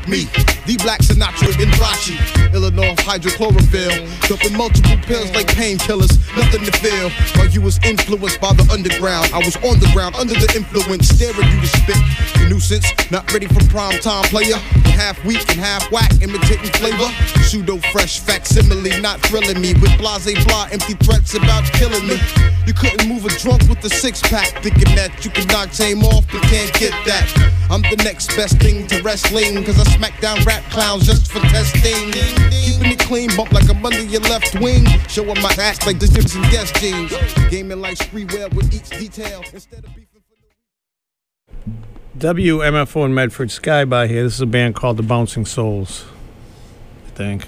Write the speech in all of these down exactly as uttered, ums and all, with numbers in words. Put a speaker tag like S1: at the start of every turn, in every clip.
S1: me, the Black Sinatra in Rashi, Illinois hydrochlorophyll, dumping multiple pills like painkillers, nothing to feel. While you was influenced by the underground, I was on the ground under the influence, staring you to spit. The nuisance, not ready for prime time player, half weak and half whack, imitating flavor. Pseudo fresh facsimile, not thrilling me with blase blah, empty threats about killing me. You couldn't move a drunk with a six pack, thinking that you can knock tame off, but can't get that. I'm the next best thing to wrestling, cause I smack down rap clowns just for testing. Keeping it clean, bump like I'm under your left wing, showing my ass like this and guest jeans. Gaming like Spreewell with each detail instead of beefing for no.
S2: W M F O in Medford, Sky by here. This is a band called the Bouncing Souls, I think.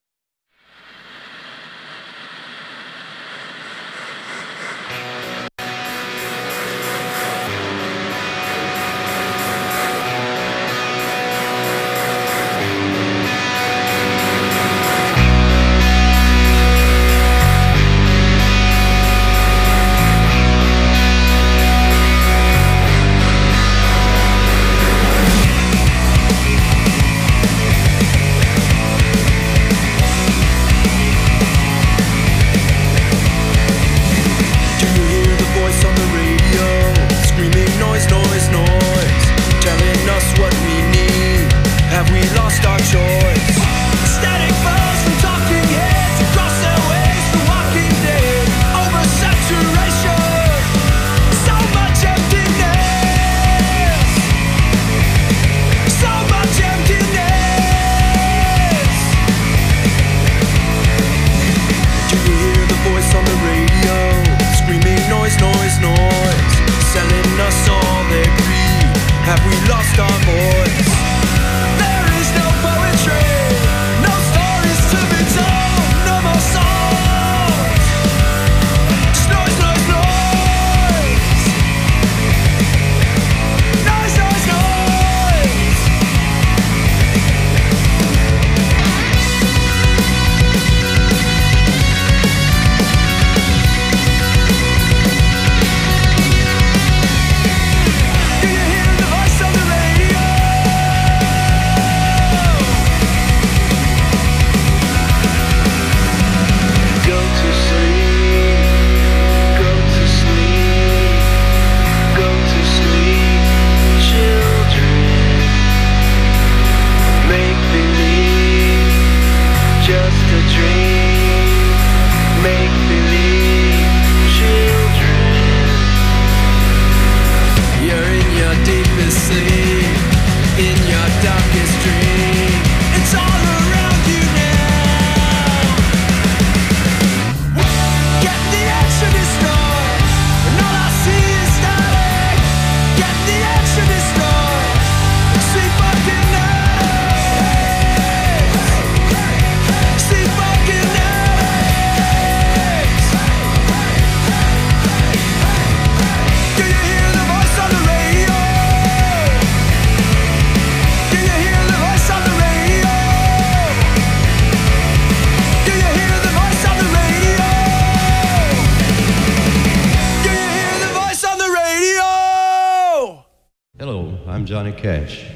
S3: Johnny Cash.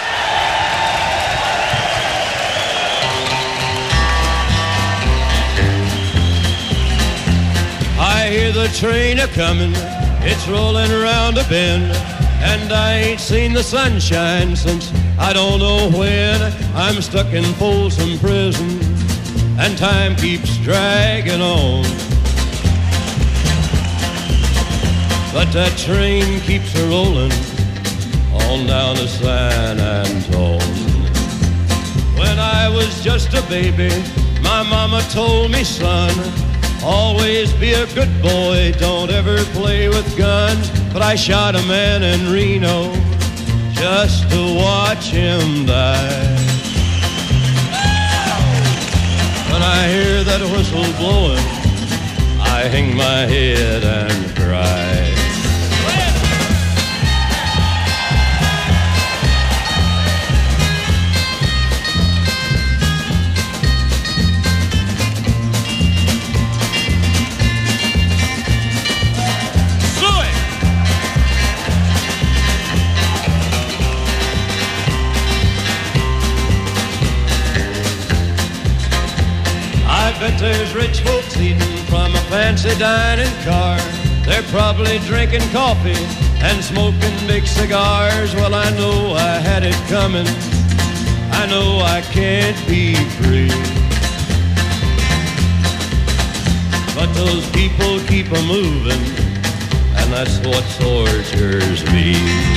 S3: I hear the train a-comin', it's rolling around a bend, and I ain't seen the sunshine since I don't know when. I'm stuck in Folsom Prison, and time keeps dragging on. But that train keeps a-rollin' on down to San Antone. When I was just a baby, my mama told me, son, always be a good boy, don't ever play with guns. But I shot a man in Reno just to watch him die. When I hear that whistle blowing, I hang my head and cry. bet there's rich folks eating from a fancy dining car. They're probably drinking coffee and smoking big cigars. Well, I know I had it coming. I know I can't be free. But those people keep a moving, and that's what tortures me.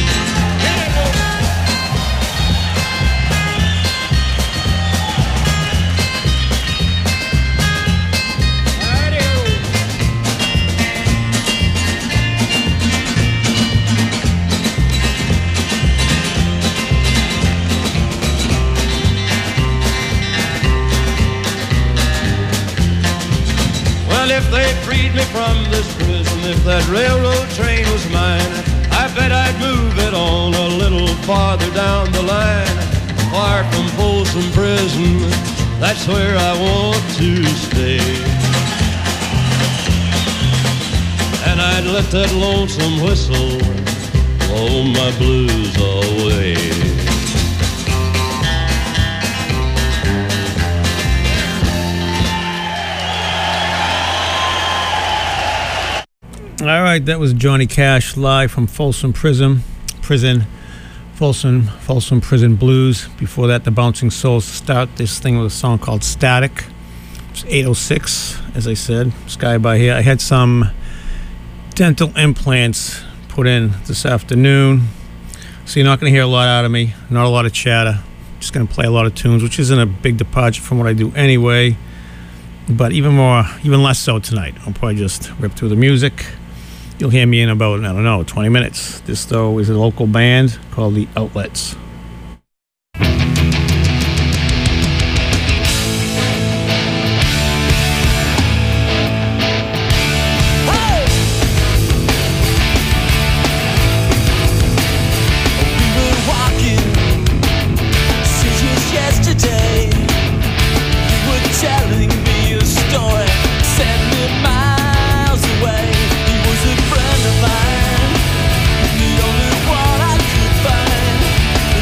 S3: Well, if they freed me from this prison, if that railroad train was mine, I bet I'd move it on a little farther down the line. Far from Folsom Prison, that's where I want to stay. And I'd let that lonesome whistle blow my blues away.
S2: All right, that was Johnny Cash live from Folsom Prison, Prison, Folsom, Folsom Prison Blues. Before that, the Bouncing Souls to start this thing with a song called Static. It's eight oh six, as I said, Sky by here. I had some dental implants put in this afternoon, so you're not going to hear a lot out of me, not a lot of chatter. Just going to play a lot of tunes, which isn't a big departure from what I do anyway, but even more, even less so tonight. I'll probably just rip through the music. You'll hear me in about, I don't know, twenty minutes. This, though, is a local band called The Outlets.
S4: Friend of mine, the only one I could find.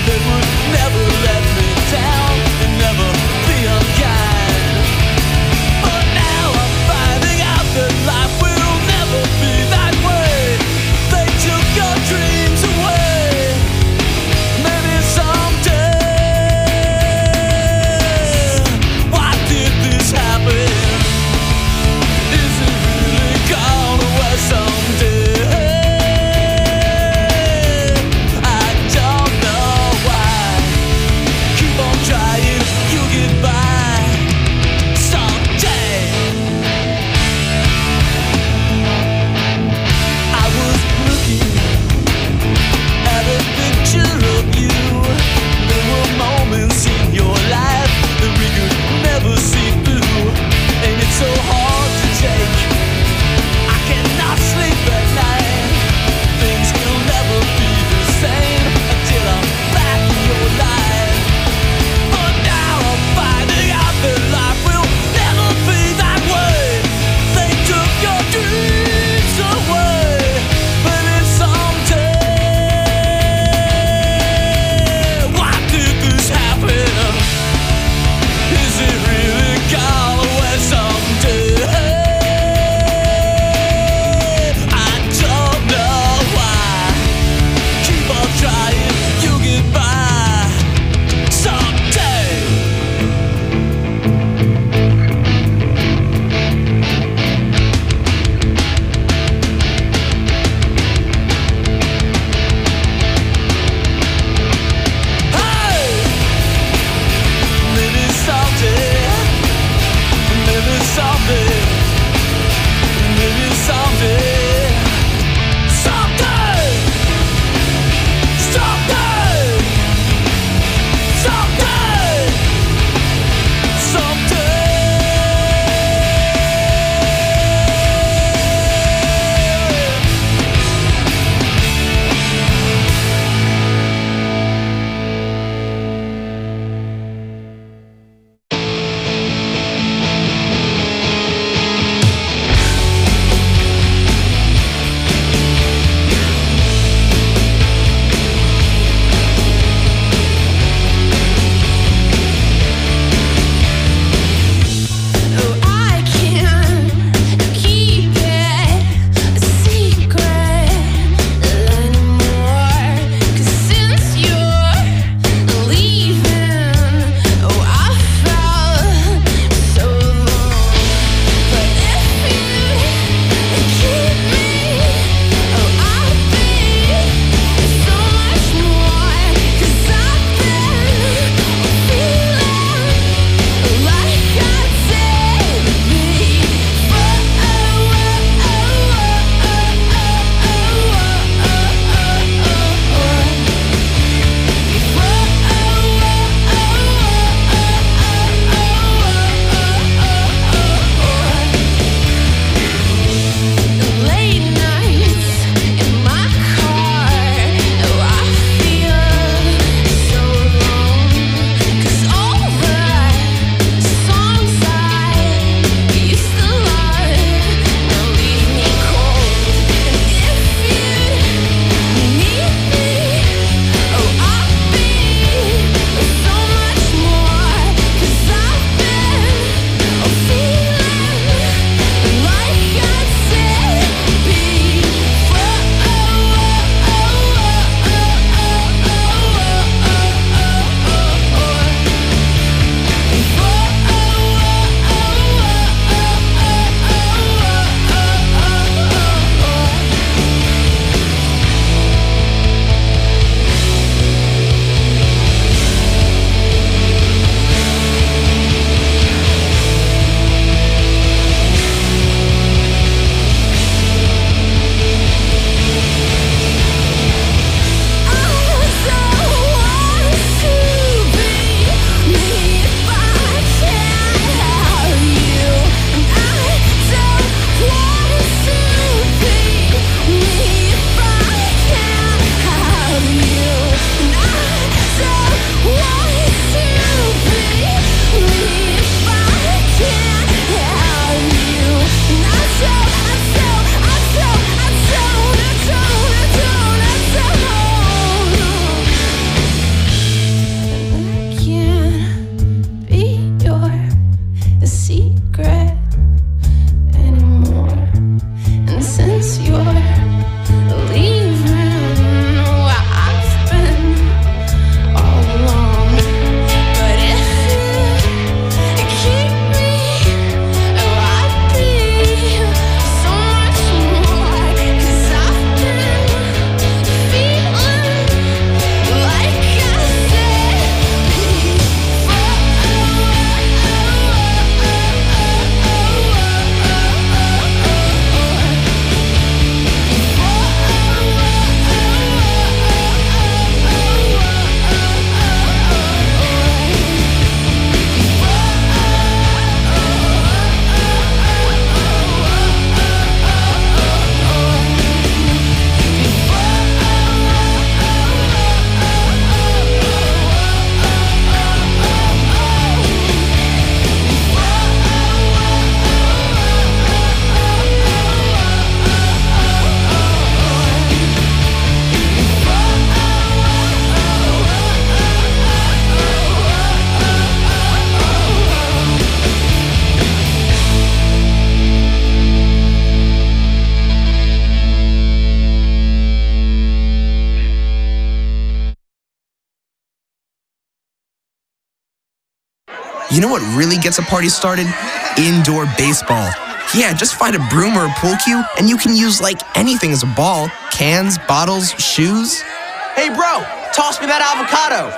S4: You know what really gets a party started? Indoor baseball. Yeah, just find a broom or a pool cue, and you can use like anything as a ball. Cans, bottles, shoes.
S5: Hey bro, toss me that avocado.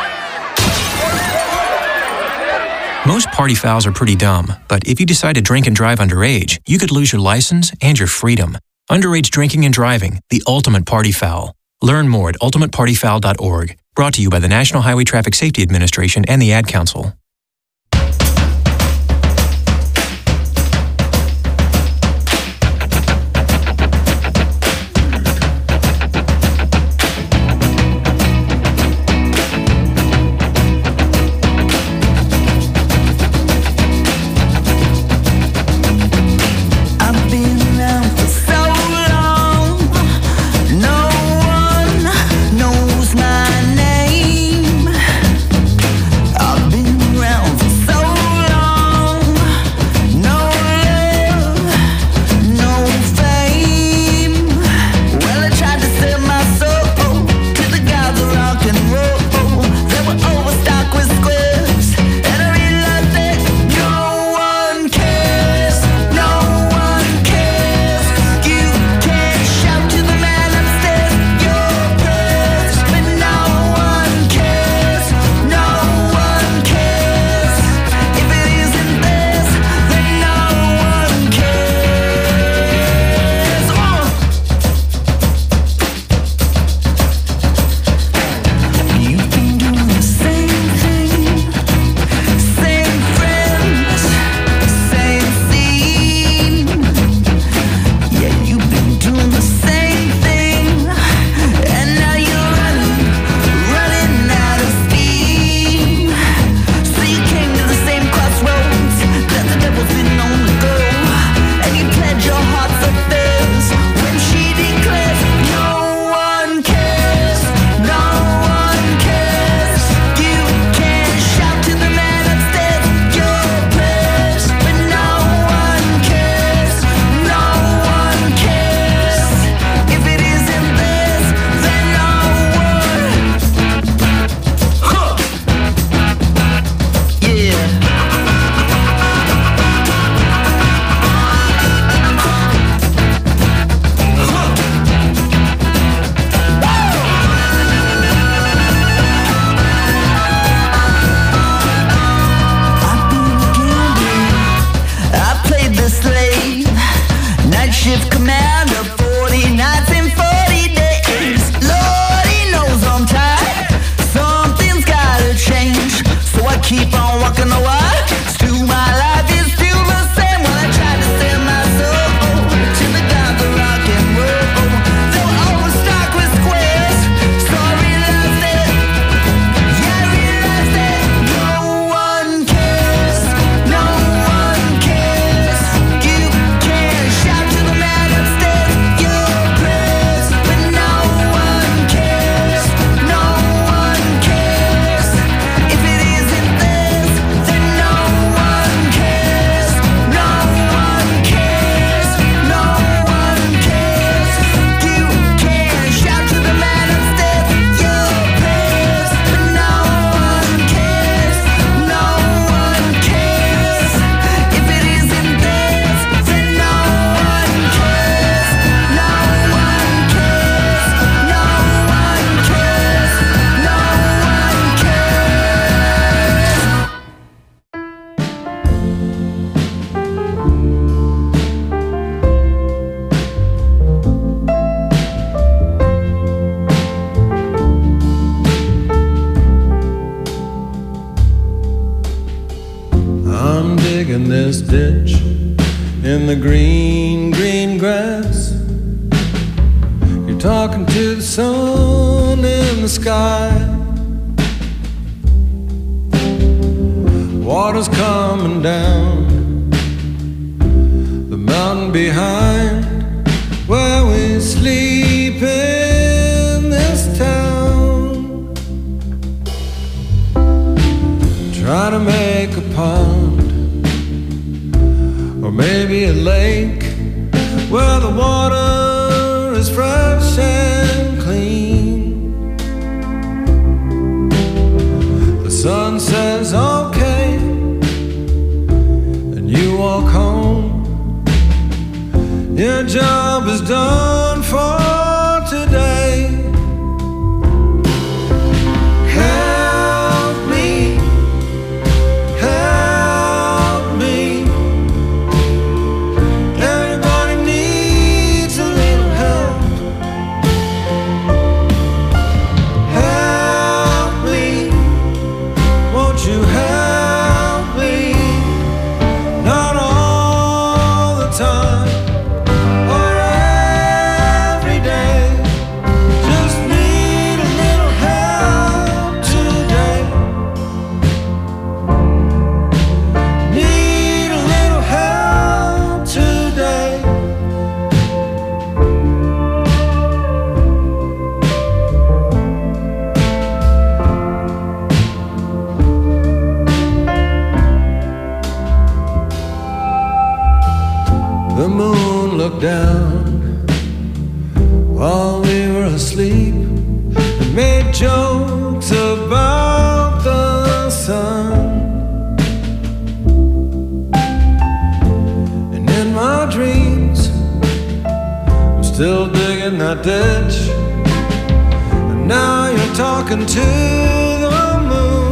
S6: Most party fouls are pretty dumb, but if you decide to drink and drive underage, you could lose your license and your freedom. Underage drinking and driving, the ultimate party foul. Learn more at ultimate party foul dot org. Brought to you by the National Highway Traffic Safety Administration and the Ad Council.
S7: this ditch in the green, green grass. You're talking to the sun in the sky. Water's coming down the mountain behind where we sleep in this town. Try to make a pond or maybe a lake where the water is fresh and clean. The sun says okay, Your job is done for today. Help me, help me. Everybody needs a little help. Help me, won't you help me? Not all the time. The moon looked down while we were asleep and made jokes about the sun. And in my dreams, I'm still digging that ditch. And now you're talking to the moon.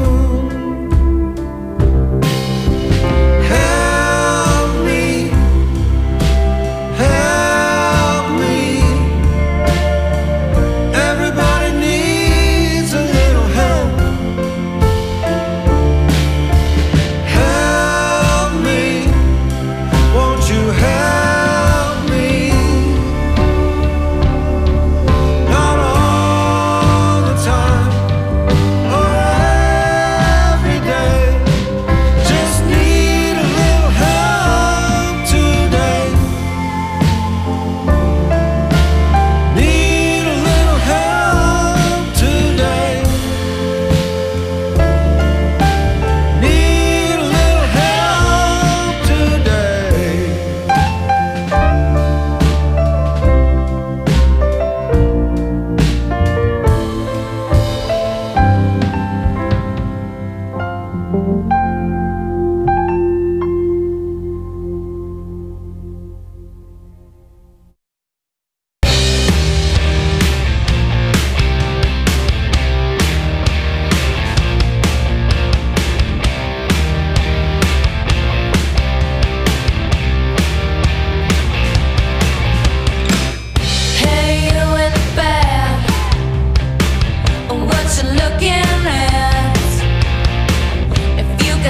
S8: Looking at if you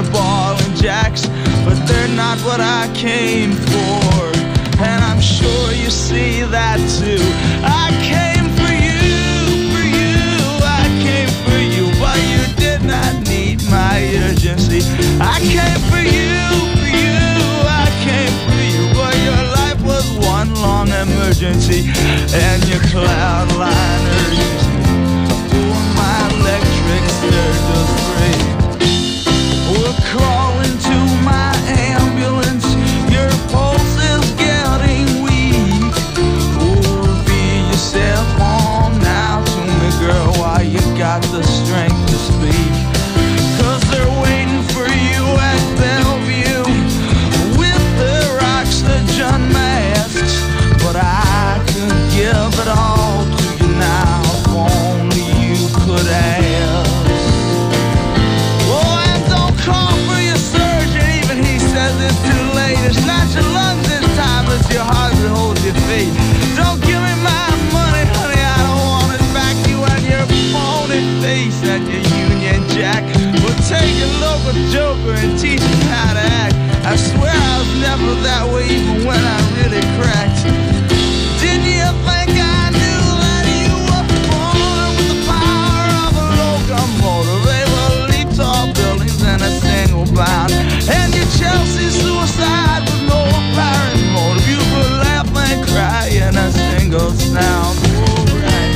S8: they're ball and jacks, but they're not what I came for. And I'm sure you see that too. I came for you, for you, I came for you, but you did not need my urgency. I came for you, for you, I came for you, but your life was one long emergency, and your cloud liners doing my electric Sturgis free. We're crawling to my ambulance, your pulse is getting weak. Oh, be yourself on now to me, girl, while you got the strength to speak. Cause they're waiting for you at Bellevue with their oxygen masks. But I could give it all to you now if only you could ask. Oh, and don't call for your surgeon, even he says it's too late. It's not your lungs this time, it's your heart that holds your feet. Don't give me my money, honey, I don't want it back. You and your phony face and your Union Jack will take a local joker and teach him how to act. I swear I was never that way even when I really cracked. Did you think I knew that you were born with the power of a locomotive, able to leap tall buildings in a single bound? And your Chelsea suicide with no apparent motive, you could laugh and cry in a single sound. Alright.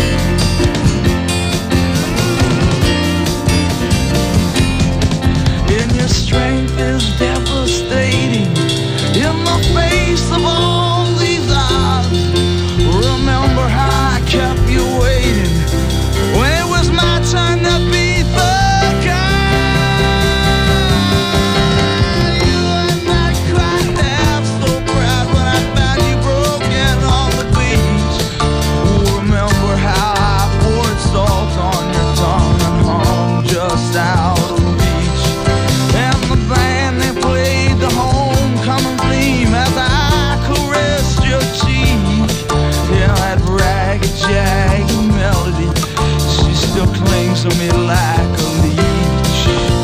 S8: And your strength is devastating in the face of all these odds. Remember how I kept you waiting when it was my turn to be the guy. You and I cried half so proud when I found you broken on the beach. Remember how I poured salt on your tongue and hung just out of reach. And the band, they played the homecoming theme as I caressed your cheek. Yeah, that ragged, jagged melody, she still clings to me like a leech.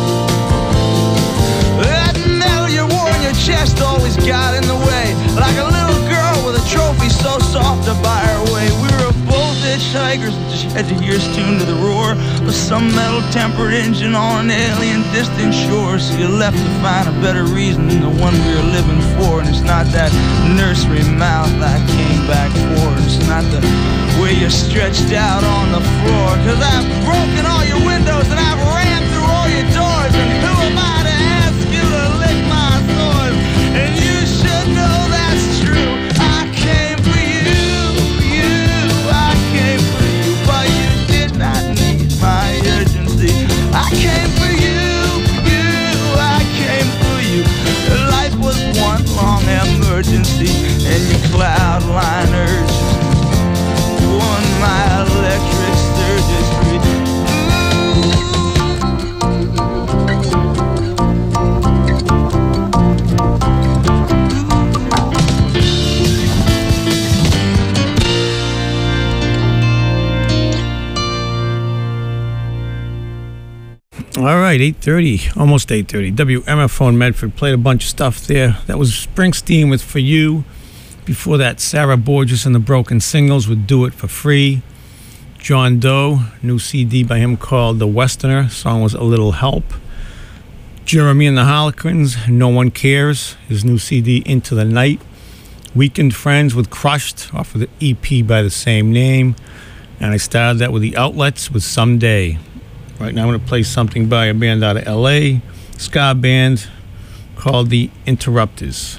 S8: That medal you wore on your chest always got in the way, like a little girl with a trophy so soft to buy her way. We were both hitchhikers and just had to hear us tuned to the roar of some metal-tempered engine on an alien distant shore. So you left to find a better reason than the one we were living for. And it's not that nursery mouth I came back for. It's not the way you're stretched out on the floor. Cause I've broken all your windows and I've ran through all your doors. And who am I to ask you to lick my sores? And you should know that's true. I came for you, you, I came for you, but you did not need my urgency. I came for you, you, I came for you. Life was one long emergency, and your cloud liners won my electric Sturgis free.
S2: All right, eight thirty, almost eight thirty. W M F O in Medford played a bunch of stuff there. That was Springsteen with For You. Before that, Sarah Borges and the Broken Singles would Do It For Free. John Doe, new C D by him called The Westerner. Song was A Little Help. Jeremy and the Harlequins, No One Cares. His new C D, Into the Night. Weekend Friends with Crushed off of the E P by the same name. And I started that with the Outlets with Someday. Right now I'm going to play something by a band out of L A, ska band called The Interrupters.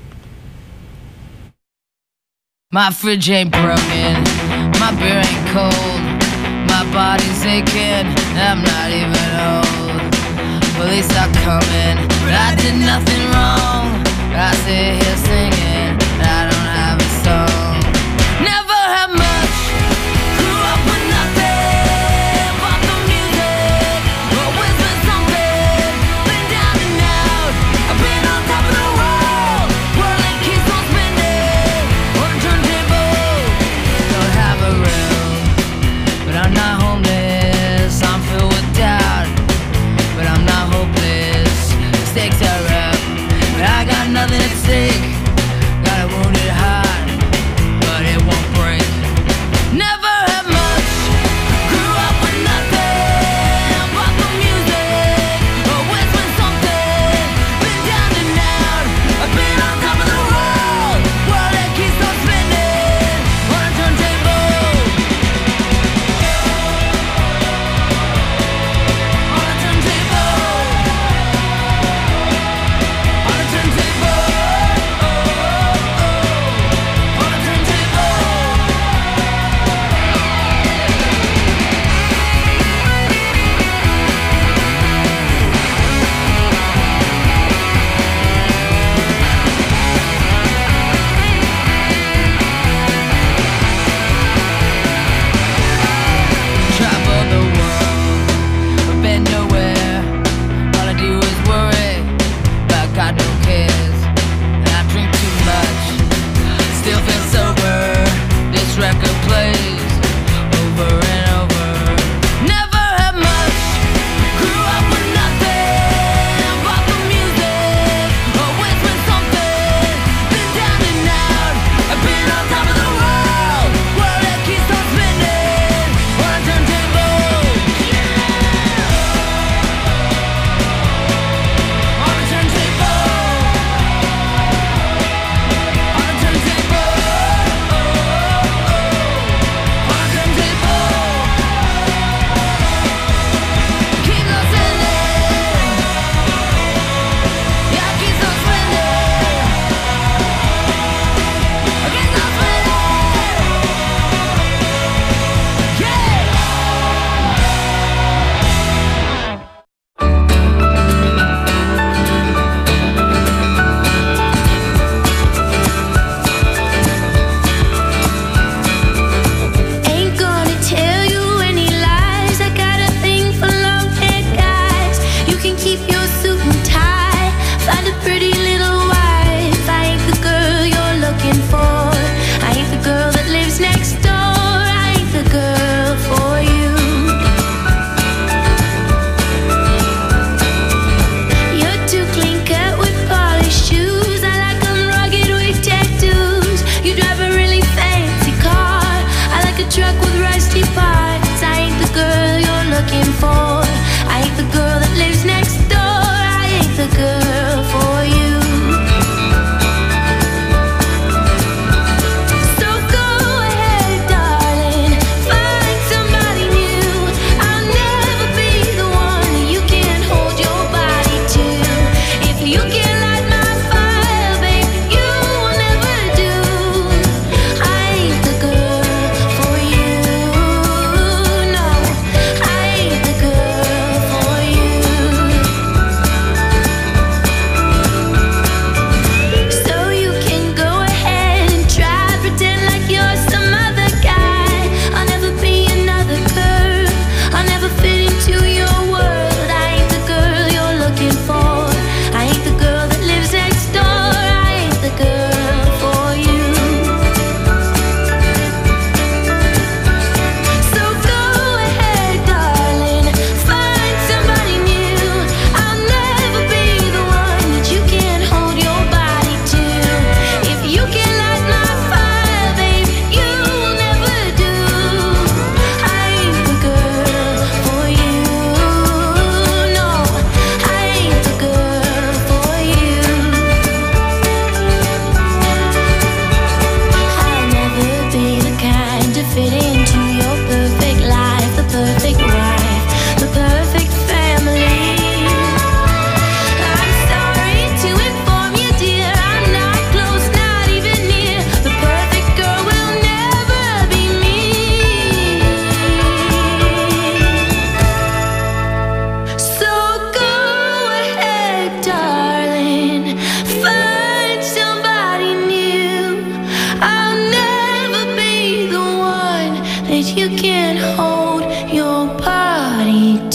S9: My fridge ain't broken, my beer ain't cold, my body's aching, I'm not even old. Police are coming, but I did nothing wrong. I sit here singing, I don't have a song. Never had much, grew up with nothing but the music. Always been something, been down and out. I've been on top of the world, whirling keys on spinning on a turntable. Don't have a room, but I'm not homeless. I'm filled with doubt, but I'm not hopeless.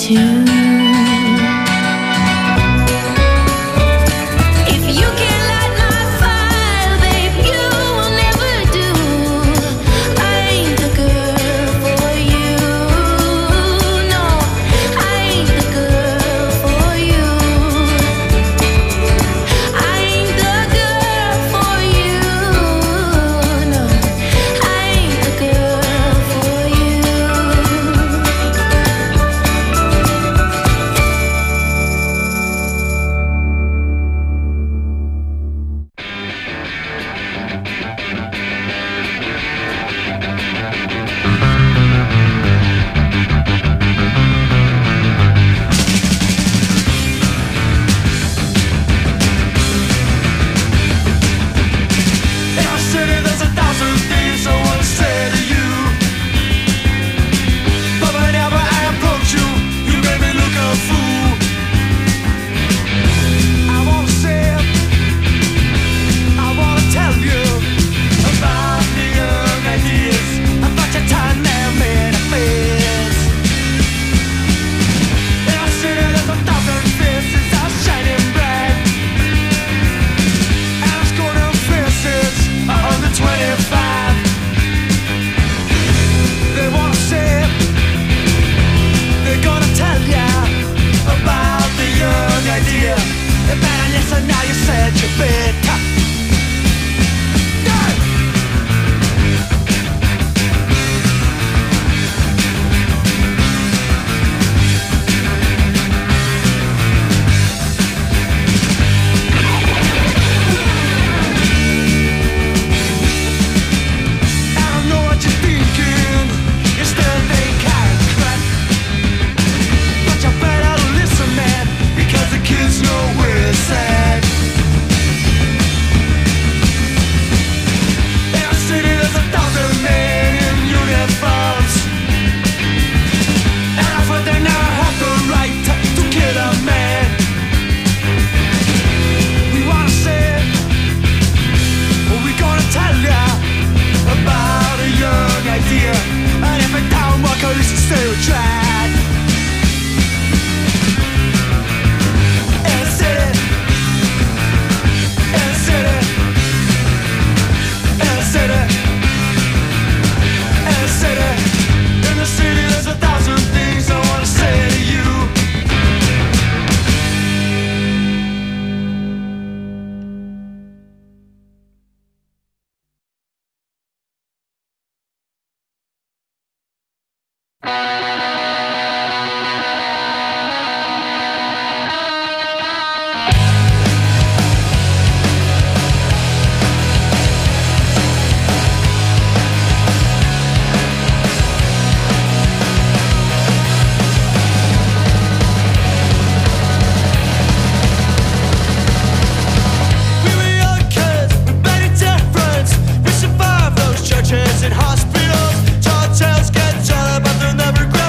S10: too. If you can light my fire, babe, you will never do. I ain't the girl for you. No, I ain't the girl for you. I ain't the girl for you. No, I ain't the girl for you.
S7: In our city there's a thousand things I want to say to you, but whenever I approach you, you make me look a fool. I wanna say, I wanna tell you about the young ideas, about your time there made a face. In our city there's a thousand faces are shining bright, and it's golden faces are under twenty-five. They wanna say, they're gonna tell ya about the young idea. And man, listen now, you said you better. I don't know what you're thinking. You still think I'm crap, but you better listen, man, because the kids know we're sad. In our city there's a thousand men in uniforms, and I thought they now have the right to, to kill a man. We wanna say, well, we gonna tell ya about a young idea, and if it don't work, at least stay we tried. In the city, in the city, in the city, in the city, in the city, there's a thousand things I wanna say to you. We were young kids with many difference. We survived those churches and hospitals. Tall tales get told, but they'll never grow.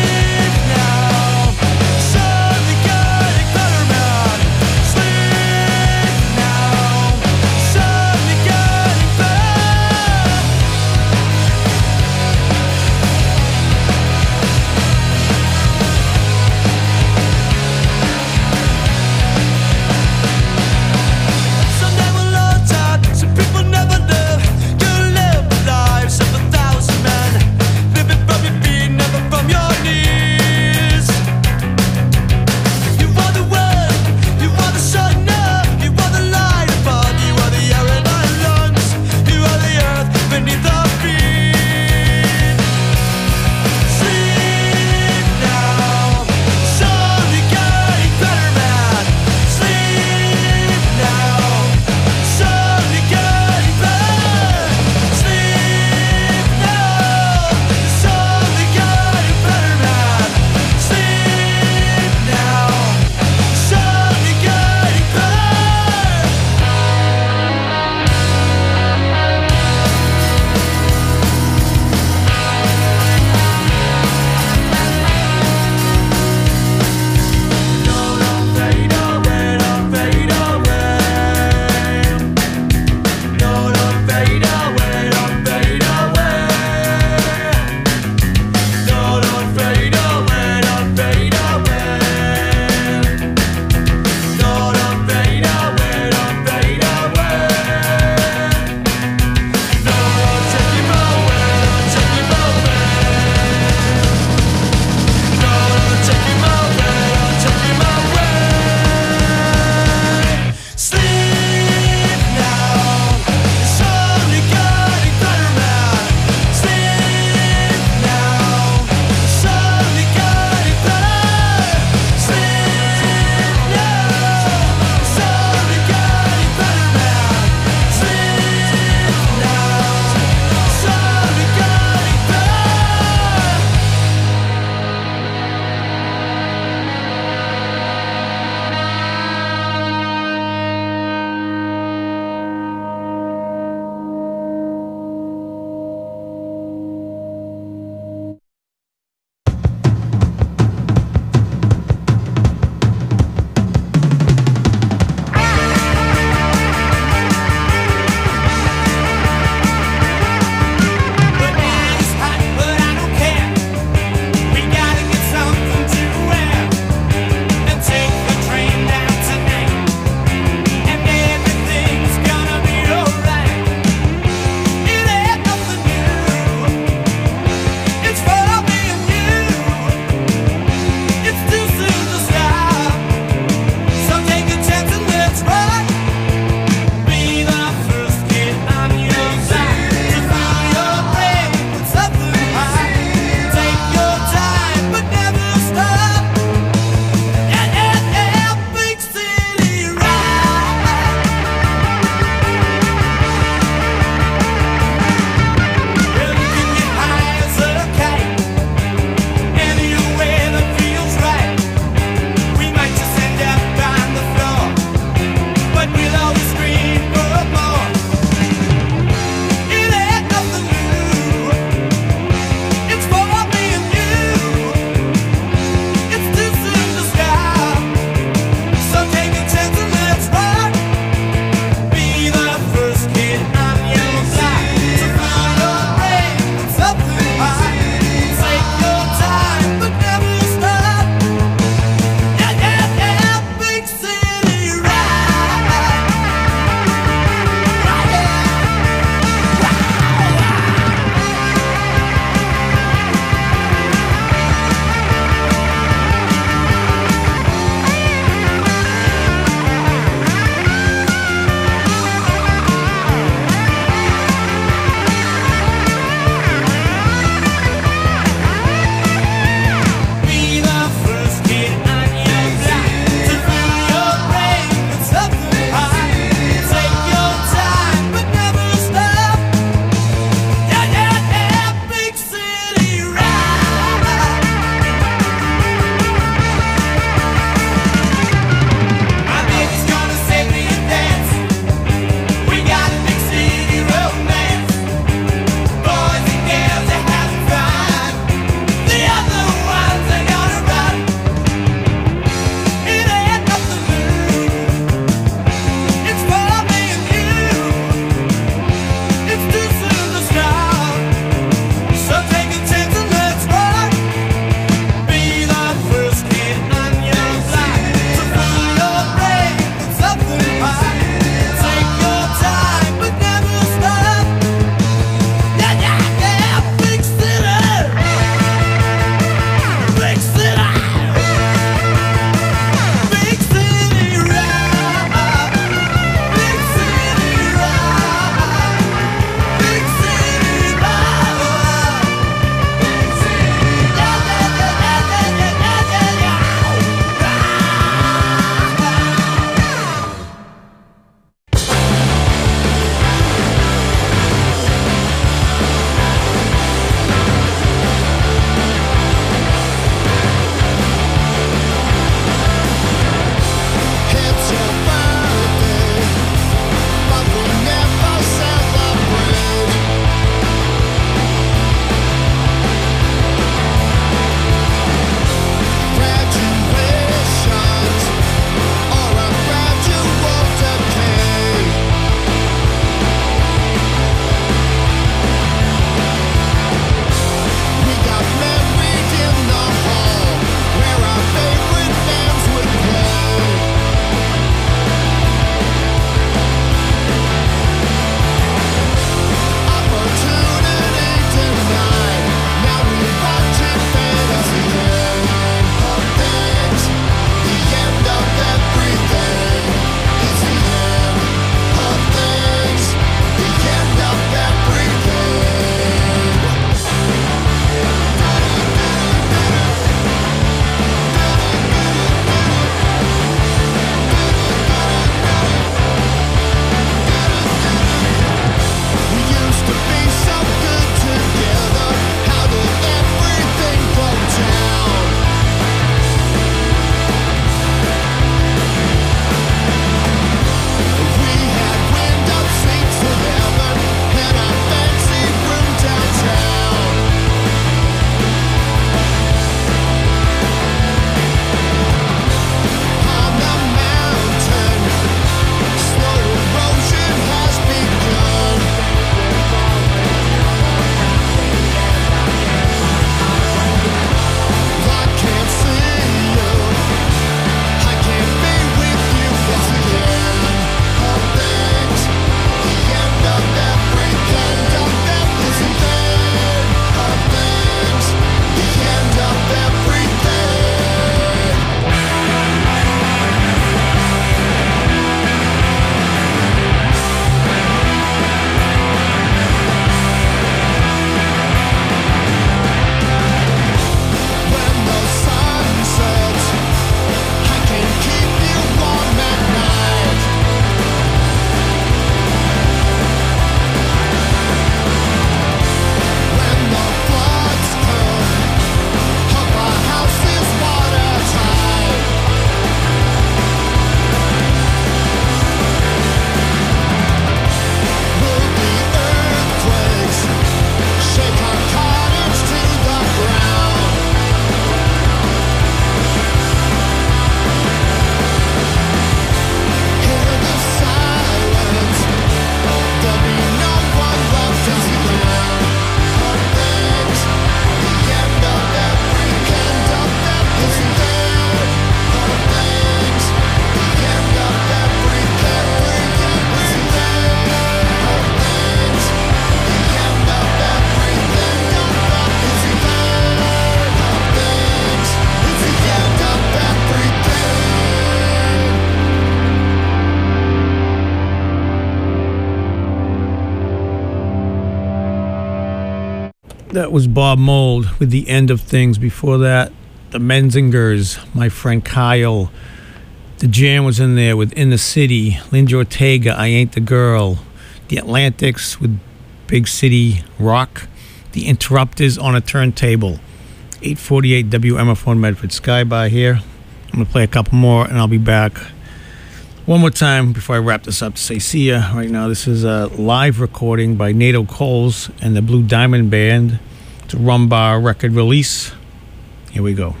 S2: That was Bob Mould with The End of Things. Before that, the Menzingers, My Friend Kyle. The Jam was in there with In the City. Linda Ortega, I Ain't the Girl. The Atlantics with Big City Rock. The Interrupters on a Turntable. eight forty-eight W M F one Medford. Skyby here. I'm going to play a couple more and I'll be back. One more time before I wrap this up to say see ya. Right now, this is a live recording by Nato Coles and the Blue Diamond Band. It's a Rumbar record release. Here we go.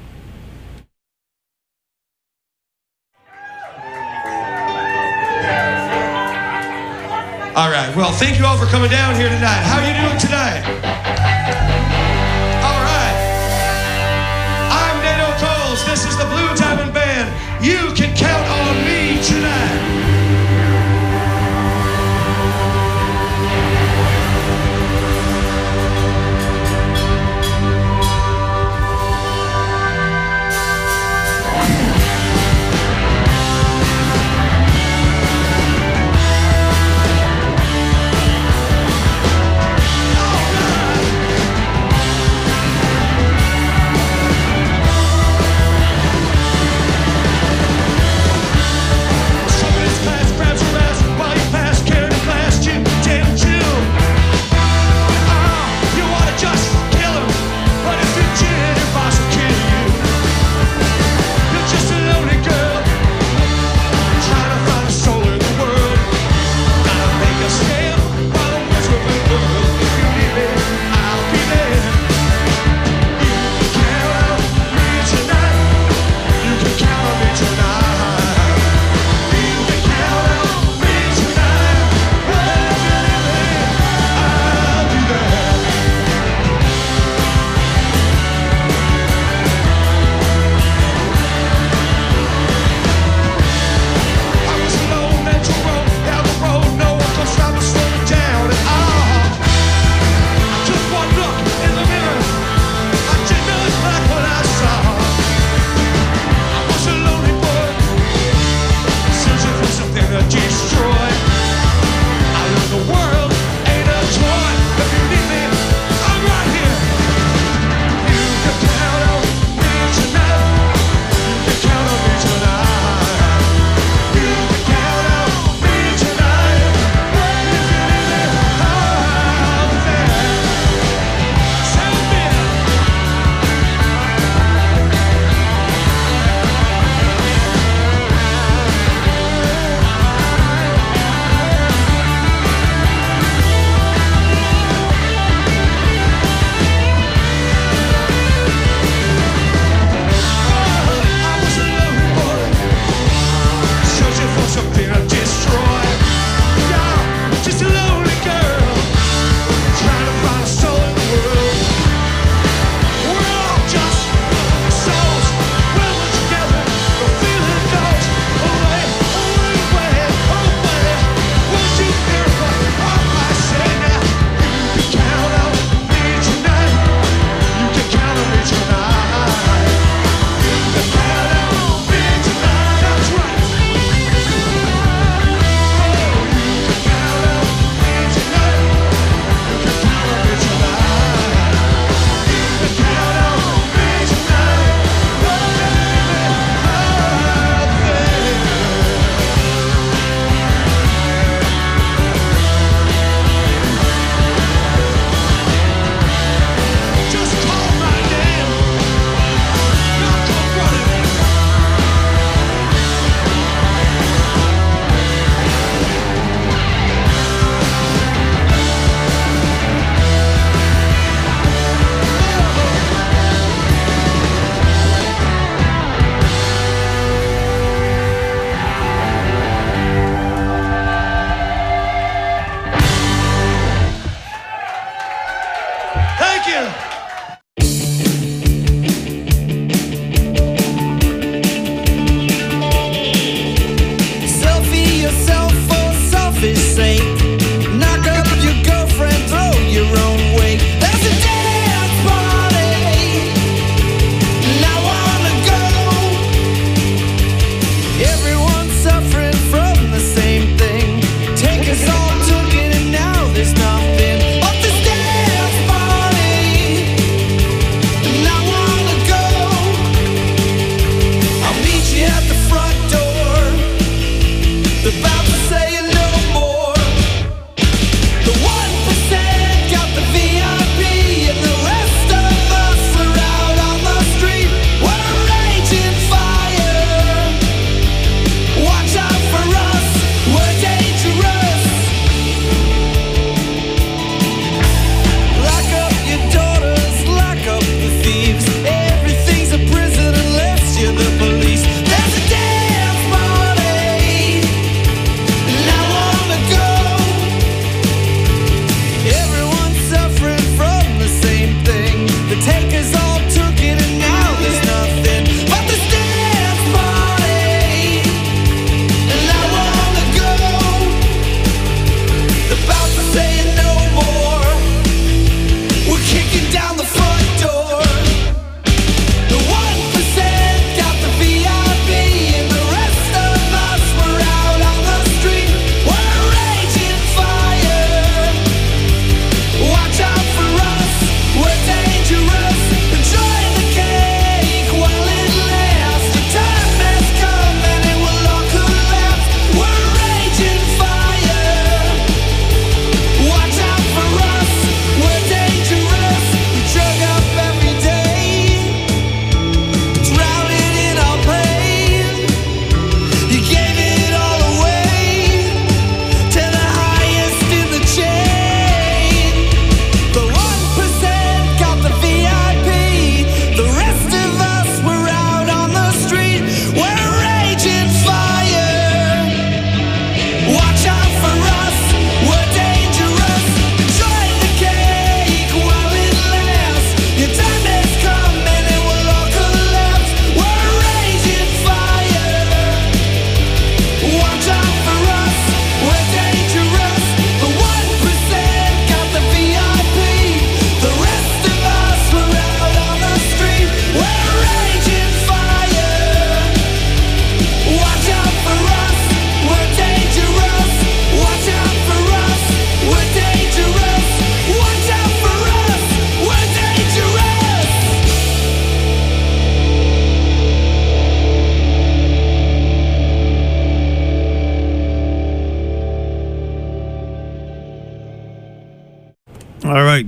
S11: All right. Well, thank you all for coming down here tonight. How are you doing tonight? All right. I'm Nato Coles. This is the Blue Diamond Band. You can count on me tonight.
S7: There's nothing but the stairs falling.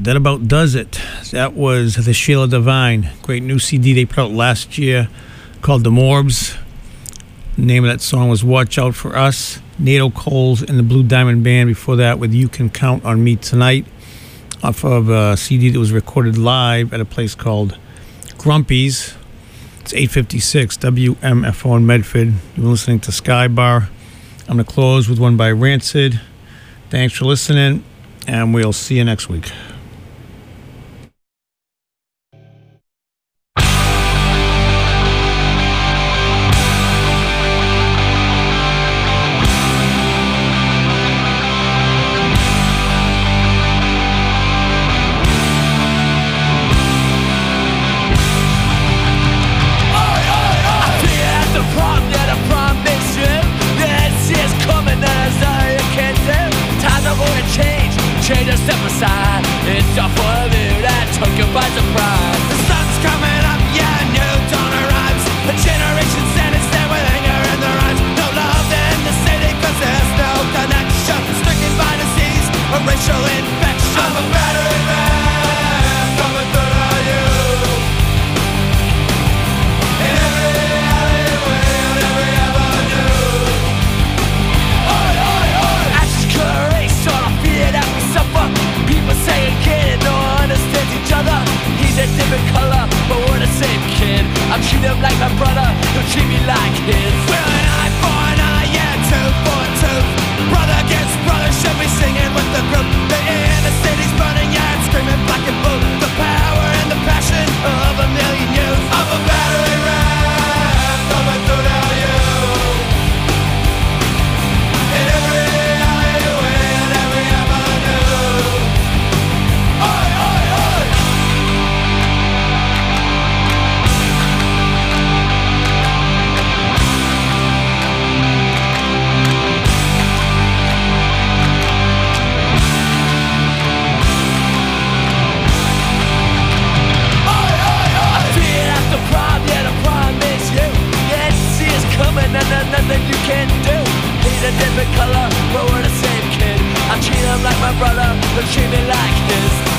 S2: that about does it. That was the Sheila Divine, great new C D they put out last year called The Morbs. The name of that song was Watch Out For Us. Nato Coles and the Blue Diamond Band before that with You Can Count On Me Tonight, off of a C D that was recorded live at a place called Grumpy's. It's eight fifty-six W M F O in Medford. You're listening to Sky Bar. I'm going to close with one by Rancid. Thanks for listening, and we'll see you next week.
S12: Change or step aside. It's all for you that took you by surprise. The sun's coming up, yeah, new dawn arrives. A generation standing there with anger in their eyes. No love in the city, cause there's no connection. Stricken by disease, a racial infection. I'm a battery man coming through to you. In every alleyway, on every avenue. Oi, oi, oi! Ashes curry, sort of fear that we suffer. People saying kid, no one understands each other. He's a different color, but we're the same kid. I treat him like my brother, he'll treat me like his. We're an eye for an eye, yeah, tooth for a tooth. Brother against brother, should be singing with the group. The inner city's burning, yeah, it's screaming black and blue. The power and the passion of a million youth. I'm a battery ram coming through to you. In every alleyway and every avenue. Oi, oi, oi! And nothing you can do. He's a different color, but we're the same kid. I treat him like my brother, but treat me like his.